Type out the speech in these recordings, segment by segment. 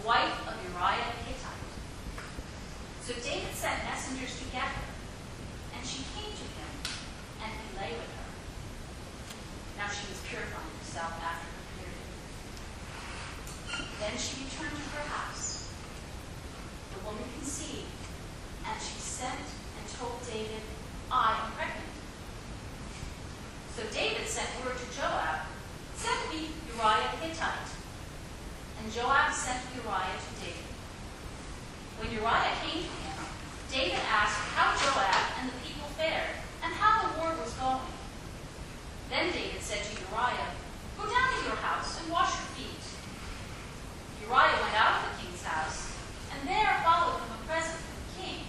the wife of Uriah the Hittite. So David sent messengers to get her, and she came to him, and he lay with her. Now she was purifying herself after her period. Then she returned to her house. The woman conceived, and she sent and told David, I am pregnant. So David sent word to Joab, send me Uriah the Hittite. And Joab sent Uriah to David. When Uriah came to him, David asked how Joab and the people fared, and how the war was going. Then David said to Uriah, go down to your house and wash your feet. Uriah went out of the king's house, and there followed him a present from the king.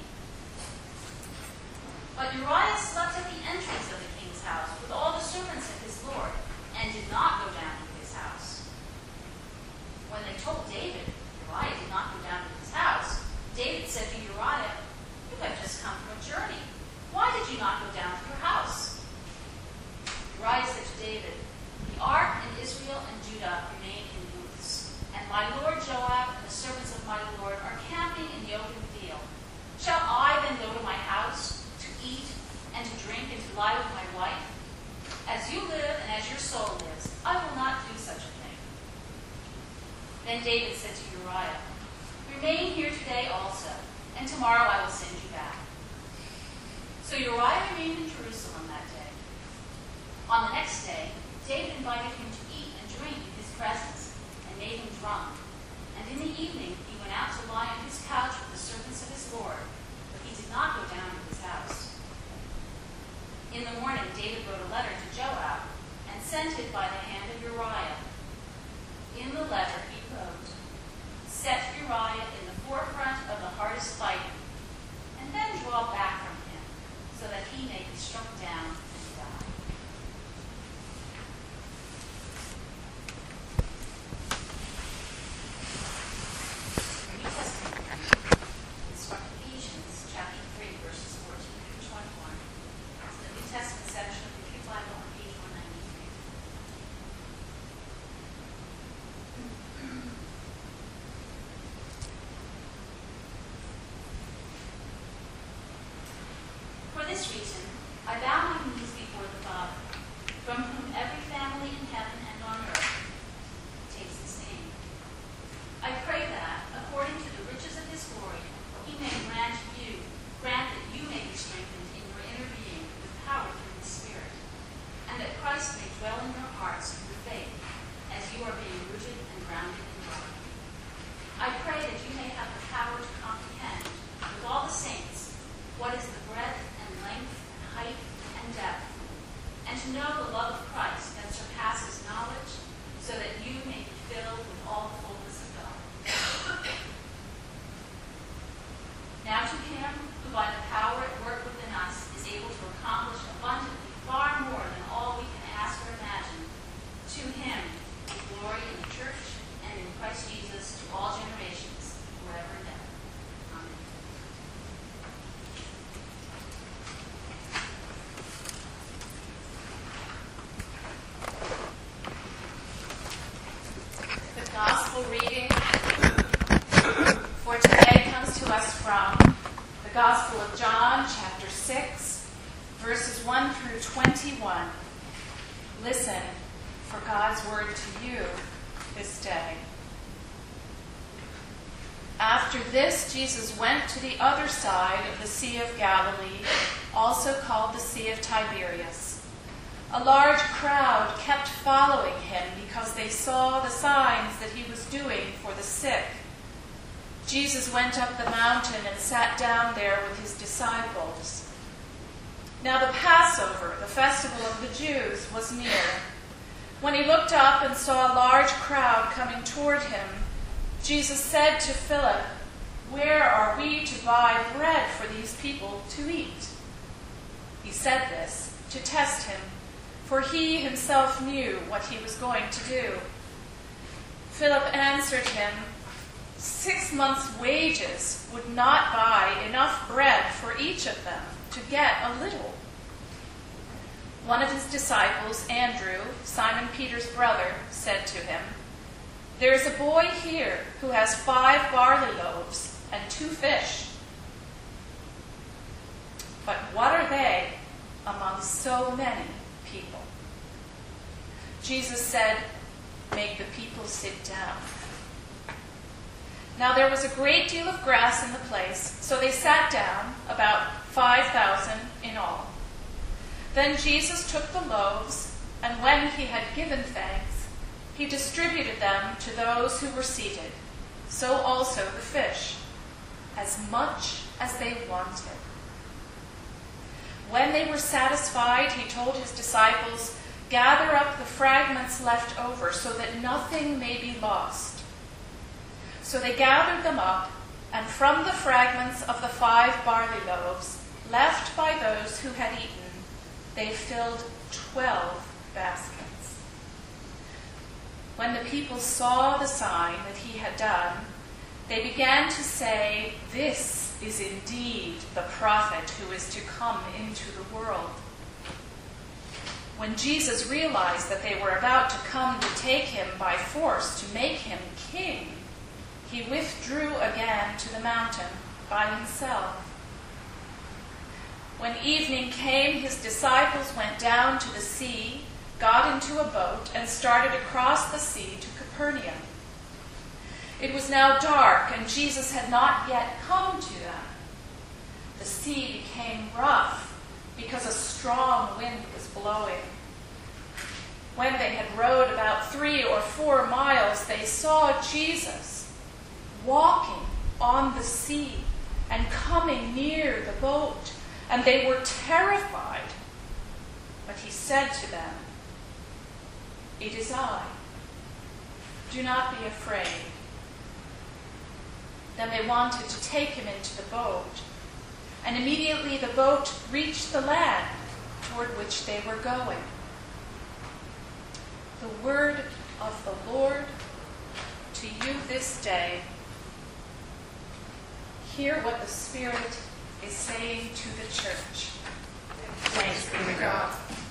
But Uriah slept at the entrance of the king's house with all the servants of his lord, and did not go down to his house. When they told David Uriah did not go down to his house, David said to Uriah, you have just come from a journey. Why did you not go down to your house? Uriah said to David, the ark and Israel and Judah remain in booths, and my lord Joab and the servants of my lord are camping in the open field. Shall I then go to my house to eat and to drink and to lie with my wife? As you live and as your soul lives, I will not do such a thing. Then David said to Uriah, remain here today also, and tomorrow I will send you back. So Uriah remained in Jerusalem that day. On the next day, David invited him to eat and drink in his presence, and made him drunk. And in the evening he went out to lie on his couch with the servants of his lord, but he did not go down to his house. In the morning David wrote a letter to Joab, and sent it by the hand of Uriah. In the letter he wrote, set Uriah in the forefront of the hardest fighting, and then draw back from him, so that he may be struck down and die. The New Testament is from Ephesians chapter 3, verses 14 through 21. It's the New Testament section of the Pew Bible on page 193. For this reason, I bow my knees before the Father, from whom every family in heaven and on earth takes its name. I pray that, according to the riches of his glory, he may grant that you may be strengthened in your inner being with power through the Spirit, and that Christ may dwell in your hearts through faith, as you are being rooted and grounded in love. I pray that you may have the power to comprehend, with all the saints, what is the breadth and length and height and depth, and to know the love of Christ that surpasses knowledge, so that you may be filled with all the fullness of God. Now to him who by the power at work within us is able to accomplish abundantly far more than all we can ask or imagine, to him be glory in the church and in Christ Jesus to all generations, forever and ever. Amen. The gospel reading for today comes to us from the Gospel of John, chapter 6, verses 1 through 21. Listen for God's word to you this day. After this, Jesus went to the other side of the Sea of Galilee, also called the Sea of Tiberias. A large crowd kept following him because they saw the signs that he was doing for the sick. Jesus went up the mountain and sat down there with his disciples. Now the Passover, the festival of the Jews, was near. When he looked up and saw a large crowd coming toward him, Jesus said to Philip, "Where are we to buy bread for these people to eat?" He said this to test him, for he himself knew what he was going to do. Philip answered him, 6 months' wages would not buy enough bread for each of them to get a little. One of his disciples, Andrew, Simon Peter's brother, said to him, "There is a boy here who has 5 barley loaves and 2 fish. But what are they among so many people?" Jesus said, "Make the people sit down." Now there was a great deal of grass in the place, so they sat down, about 5,000 in all. Then Jesus took the loaves, and when he had given thanks, he distributed them to those who were seated, so also the fish, as much as they wanted. When they were satisfied, he told his disciples, "Gather up the fragments left over, so that nothing may be lost." So they gathered them up, and from the fragments of the 5 barley loaves, left by those who had eaten, they filled 12 baskets. When the people saw the sign that he had done, they began to say, "This is indeed the prophet who is to come into the world." When Jesus realized that they were about to come to take him by force to make him king, he withdrew again to the mountain by himself. When evening came, his disciples went down to the sea, got into a boat, and started across the sea to Capernaum. It was now dark, and Jesus had not yet come to them. The sea became rough because a strong wind was blowing. When they had rowed about 3 or 4 miles, they saw Jesus walking on the sea and coming near the boat, and they were terrified. But he said to them, "It is I. Do not be afraid." Then they wanted to take him into the boat, and immediately the boat reached the land toward which they were going. The word of the Lord to you this day. Hear what the Spirit is saying to the church. Thanks be to God.